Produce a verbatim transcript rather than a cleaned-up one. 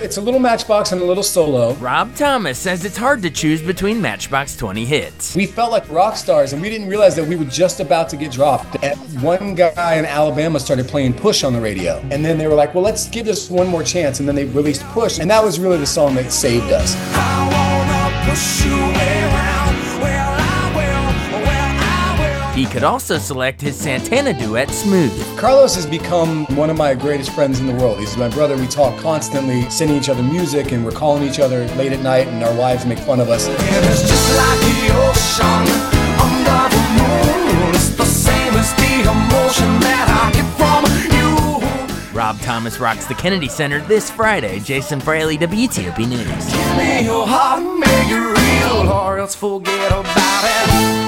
It's a little Matchbox and a little solo. Rob Thomas says it's hard to choose between Matchbox twenty hits. We felt like rock stars, and we didn't realize that we were just about to get dropped. And one guy in Alabama started playing Push on the radio, and then they were like, well, let's give this one more chance, and then they released Push, and that was really the song that saved us. I wanna push you around. Well, I will. Well, I will. He could also select his Santana duet, Smooth. Carlos has become one of my greatest friends in the world. He's my brother. We talk constantly, sending each other music, and we're calling each other late at night, and our wives make fun of us. And it's just like the ocean under the moon. It's the same as the emotion that I get from you. Rob Thomas rocks the Kennedy Center this Friday. Jason Fraley, W T O P News. Give me your heart, make it real, or else forget about it.